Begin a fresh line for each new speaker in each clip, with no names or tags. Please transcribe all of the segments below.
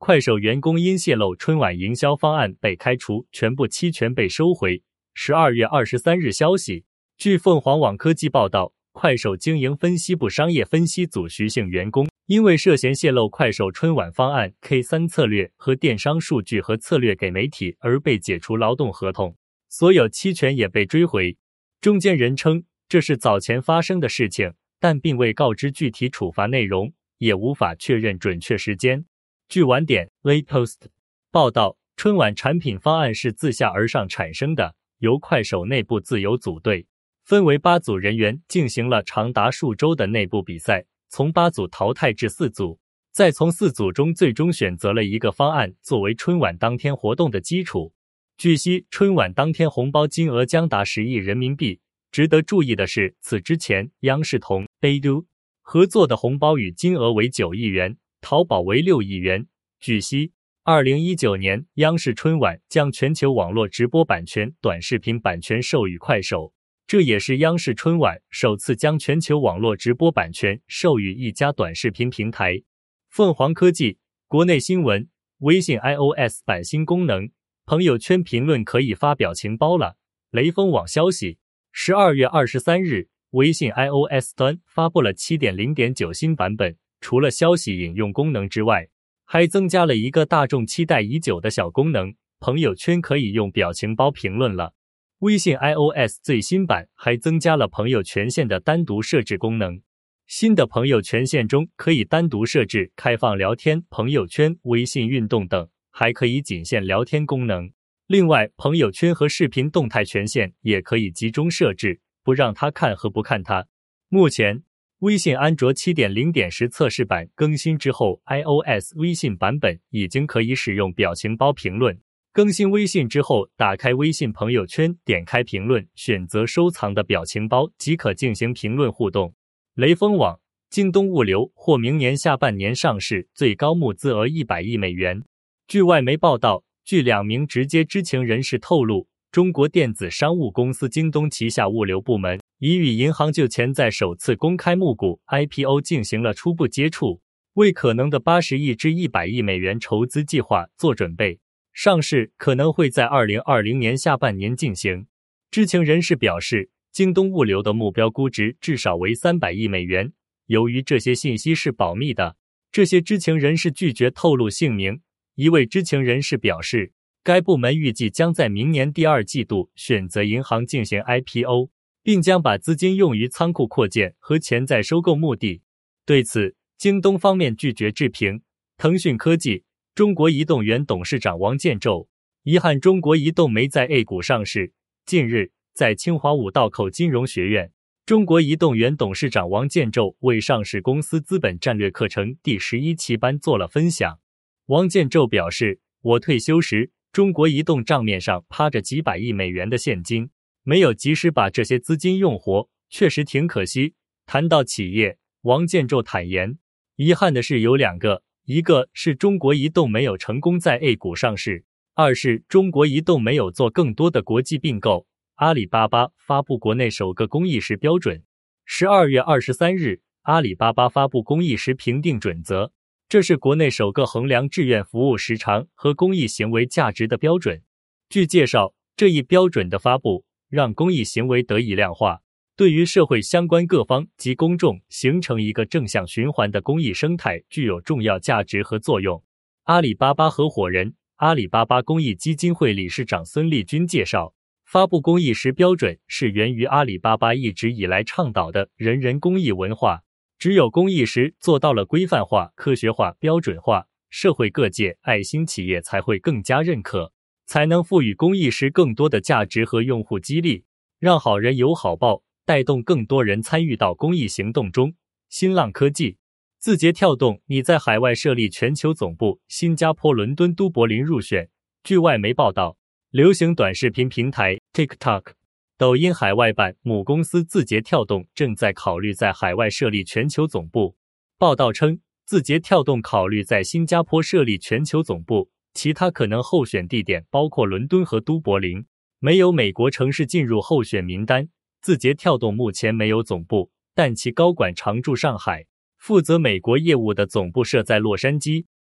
快手员工因泄露春晚营销方案被开除，全部期权被收回。12月23日消息，据凤凰网科技报道，快手经营分析部商业分析组徐姓员工因为涉嫌泄露快手春晚方案 K3 策略和电商数据和策略给媒体而被解除劳动合同，所有期权也被追回。中间人称这是早前发生的事情，但并未告知具体处罚内容，也无法确认准确时间。据晚点 Late Post 报道，春晚产品方案是自下而上产生的，由快手内部自由组队，分为8组人员进行了长达数周的内部比赛，从8组淘汰至4组，再从4组中最终选择了一个方案作为春晚当天活动的基础。据悉，春晚当天红包金额将达10亿人民币。值得注意的是，此之前央视同 Baidu 合作的红包与金额为9亿元，淘宝为6亿元。据悉，2019年央视春晚将全球网络直播版权、短视频版权授予快手，这也是央视春晚首次将全球网络直播版权授予一家短视频平台。凤凰科技国内新闻，微信 iOS 版新功能，朋友圈评论可以发表情包了。雷锋网消息，12月23日，微信 iOS 端发布了 7.0.9 新版本，除了消息引用功能之外，还增加了一个大众期待已久的小功能，朋友圈可以用表情包评论了。微信 iOS 最新版还增加了朋友权限的单独设置功能，新的朋友权限中可以单独设置开放聊天、朋友圈、微信运动等，还可以仅限聊天功能。另外，朋友圈和视频动态权限也可以集中设置，不让他看和不看他。目前，微信安卓 7.0.10 测试版更新之后， iOS 微信版本已经可以使用表情包评论。更新微信之后，打开微信朋友圈，点开评论，选择收藏的表情包即可进行评论互动。雷锋网，京东物流或明年下半年上市，最高募资额100亿美元。据外媒报道，据2名直接知情人士透露，中国电子商务公司京东旗下物流部门已与银行就潜在首次公开募股 IPO 进行了初步接触，为可能的80亿至100亿美元筹资计划做准备。上市可能会在2020年下半年进行。知情人士表示，京东物流的目标估值至少为300亿美元。由于这些信息是保密的，这些知情人士拒绝透露姓名。一位知情人士表示，该部门预计将在明年第2季度选择银行进行 IPO， 并将把资金用于仓库扩建和潜在收购目的。对此，京东方面拒绝置评。腾讯科技中国移动原董事长王建宙遗憾中国移动没在 A 股上市。近日，在清华五道口金融学院，中国移动原董事长王建宙为上市公司资本战略课程第11期班做了分享。王建宙表示，我退休时，中国移动账面上趴着几百亿美元的现金，没有及时把这些资金用活，确实挺可惜。谈到企业，王建宙坦言，遗憾的是有2个，一个是中国移动没有成功在 A 股上市，二是中国移动没有做更多的国际并购。阿里巴巴发布国内首个公益时标准。12月23日，阿里巴巴发布公益时评定准则，这是国内首个衡量志愿服务时长和公益行为价值的标准。据介绍，这一标准的发布让公益行为得以量化，对于社会相关各方及公众形成一个正向循环的公益生态具有重要价值和作用。阿里巴巴合伙人、阿里巴巴公益基金会理事长孙立军介绍，发布公益时标准是源于阿里巴巴一直以来倡导的人人公益文化，只有公益时做到了规范化、科学化、标准化，社会各界、爱心企业才会更加认可，才能赋予公益时更多的价值和用户激励，让好人有好报，带动更多人参与到公益行动中。新浪科技，字节跳动拟在海外设立全球总部，新加坡、伦敦、都柏林入选。据外媒报道，流行短视频平台 TikTok、抖音海外版母公司字节跳动正在考虑在海外设立全球总部。报道称，字节跳动考虑在新加坡设立全球总部，其他可能候选地点包括伦敦和都柏林，没有美国城市进入候选名单。字节跳动目前没有总部，但其高管常驻上海，负责美国业务的总部设在洛杉矶。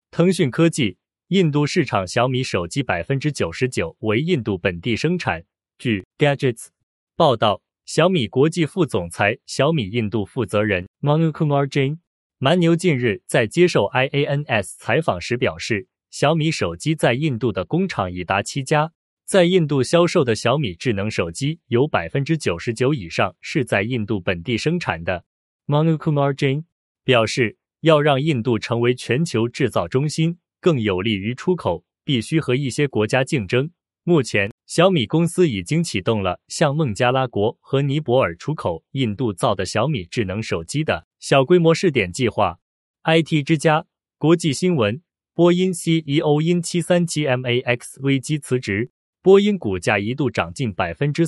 腾讯科技，印度市场小米手机 99% 为印度本地生产。据 Gadgets 报道，小米国际副总裁、小米印度负责人 Manu Kumar Jain 蛮牛近日在接受 IANS 采访时表示，小米手机在印度的工厂已达7家，在印度销售的小米智能手机有 99% 以上是在印度本地生产的。Manu Kumar Jain 表示，要让印度成为全球制造中心，更有利于出口，必须和一些国家竞争。目前，小米公司已经启动了向孟加拉国和尼泊尔出口印度造的小米智能手机的小规模试点计划。IT 之家国际新闻，波音 CEO 因737 MAX 危机辞职，波音股价一度涨近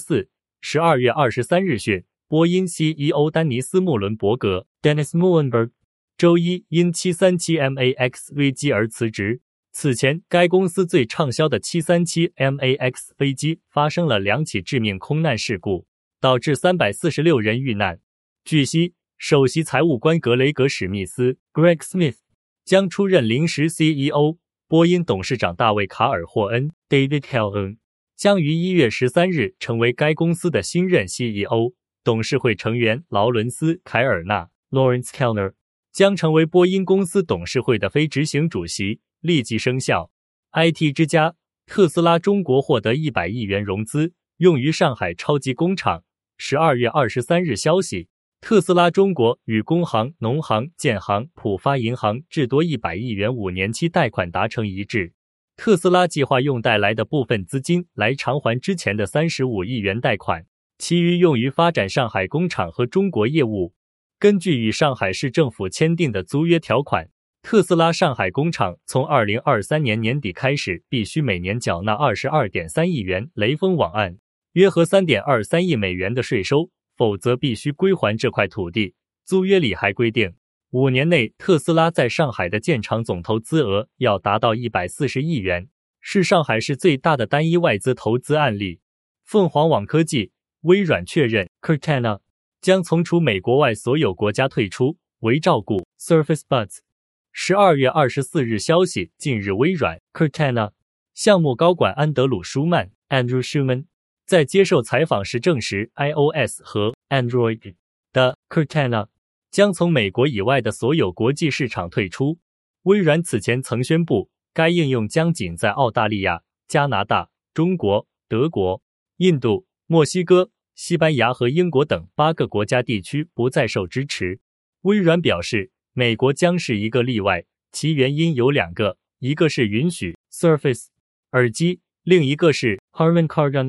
4%。12月23日讯，波音 CEO 丹尼斯·穆伦伯格 Dennis Muilenburg 周一因737 MAX 危机而辞职。此前，该公司最畅销的737 MAX 飞机发生了2起致命空难事故，导致346人遇难。据悉，首席财务官格雷格·史密斯 Greg Smith 将出任临时 CEO， 波音董事长大卫·卡尔霍恩 David Calhoun 将于1月13日成为该公司的新任 CEO， 董事会成员劳伦斯·凯尔纳 Lawrence Kellner 将成为波音公司董事会的非执行主席，立即生效。IT 之家，特斯拉中国获得100亿元融资，用于上海超级工厂。12月23日消息，特斯拉中国与工行、农行、建行、浦发银行至多100亿元5年期贷款达成一致。特斯拉计划用贷来的部分资金来偿还之前的35亿元贷款，其余用于发展上海工厂和中国业务。根据与上海市政府签订的租约条款，特斯拉上海工厂从2023年年底开始必须每年缴纳 22.3 亿元雷锋网案，约合 3.23 亿美元的税收，否则必须归还这块土地。租约里还规定，5年内特斯拉在上海的建厂总投资额要达到140亿元，是上海市最大的单一外资投资案例。凤凰网科技，微软确认 Cortana 将从除美国外所有国家退出，为照顾 Surface Buds。12月24日消息，近日微软 Cortana 项目高管安德鲁·舒曼 Andrew Schuman 在接受采访时证实 iOS 和 Android 的 Cortana 将从美国以外的所有国际市场退出。微软此前曾宣布，该应用将仅在澳大利亚、加拿大、中国、德国、印度、墨西哥、西班牙和英国等8个国家地区不再受支持。微软表示，美国将是一个例外，其原因有2个，一个是允许 Surface 耳机，另一个是 Harman Kardon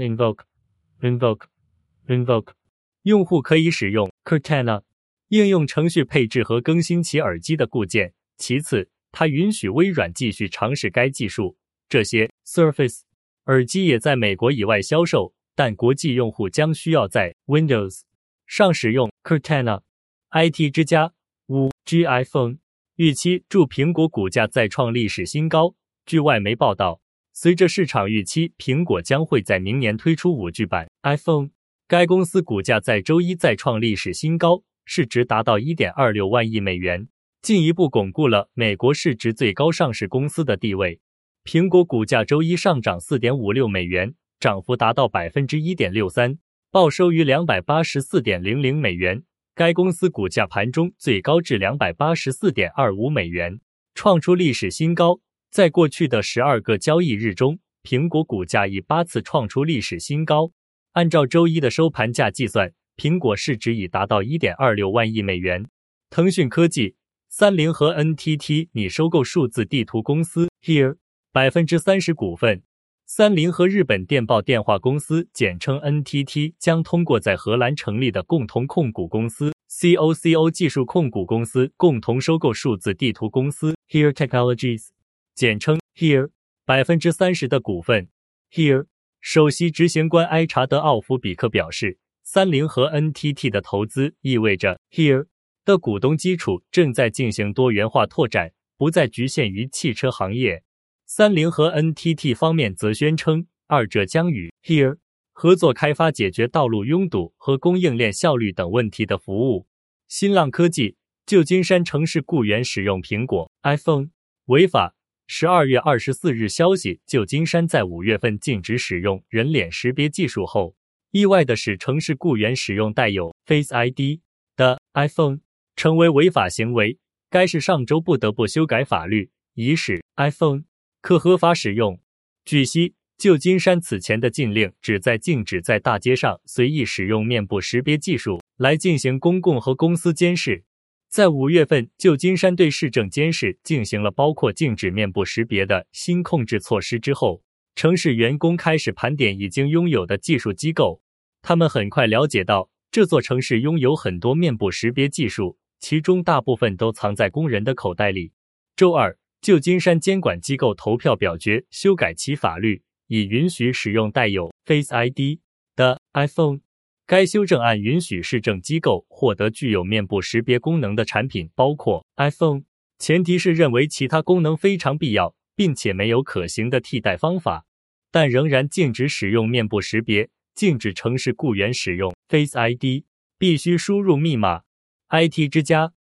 Invoke 用户可以使用 Cortana 应用程序配置和更新其耳机的固件。其次，它允许微软继续尝试该技术。这些 Surface 耳机也在美国以外销售，但国际用户将需要在 Windows 上使用 Cortana。IT 之家5G iPhone 预期助苹果股价再创历史新高。据外媒报道，随着市场预期苹果将会在明年推出 5G 版 iPhone， 该公司股价在周一再创历史新高，市值达到 1.26 万亿美元，进一步巩固了美国市值最高上市公司的地位。苹果股价周一上涨 4.56 美元，涨幅达到 1.63%， 报收于 284.00 美元。该公司股价盘中最高至 284.25 美元，创出历史新高。在过去的12个交易日中，苹果股价已8次创出历史新高。按照周一的收盘价计算，苹果市值已达到 1.26 万亿美元。腾讯科技，三菱和 NTT 拟收购数字地图公司 Here30% 股份。三菱和日本电报电话公司简称 NTT 将通过在荷兰成立的共同控股公司 COCO 技术控股公司共同收购数字地图公司 Here Technologies， 简称 Here30% 的股份。Here 首席执行官埃查德·奥夫比克表示，三菱和 NTT 的投资意味着 Here 的股东基础正在进行多元化拓展，不再局限于汽车行业。三菱和 NTT 方面则宣称，二者将与 Here 合作开发解决道路拥堵和供应链效率等问题的服务。新浪科技，旧金山城市雇员使用苹果 iPhone 违法， 12月24日消息，旧金山在5月份禁止使用人脸识别技术后，意外的是城市雇员使用带有 Face ID 的 iPhone 成为违法行为。该市上周不得不修改法律，以使 iPhone 可合法使用。据悉，旧金山此前的禁令旨在禁止在大街上随意使用面部识别技术来进行公共和公司监视。在5月份，旧金山对市政监视进行了包括禁止面部识别的新控制措施之后，城市员工开始盘点已经拥有的技术机构。他们很快了解到，这座城市拥有很多面部识别技术，其中大部分都藏在工人的口袋里。周二，旧金山监管机构投票表决修改其法律，以允许使用带有 Face ID 的 iPhone。该修正案允许市政机构获得具有面部识别功能的产品，包括 iPhone， 前提是认为其他功能非常必要，并且没有可行的替代方法，但仍然禁止使用面部识别，禁止城市雇员使用 Face ID， 必须输入密码。IT 之家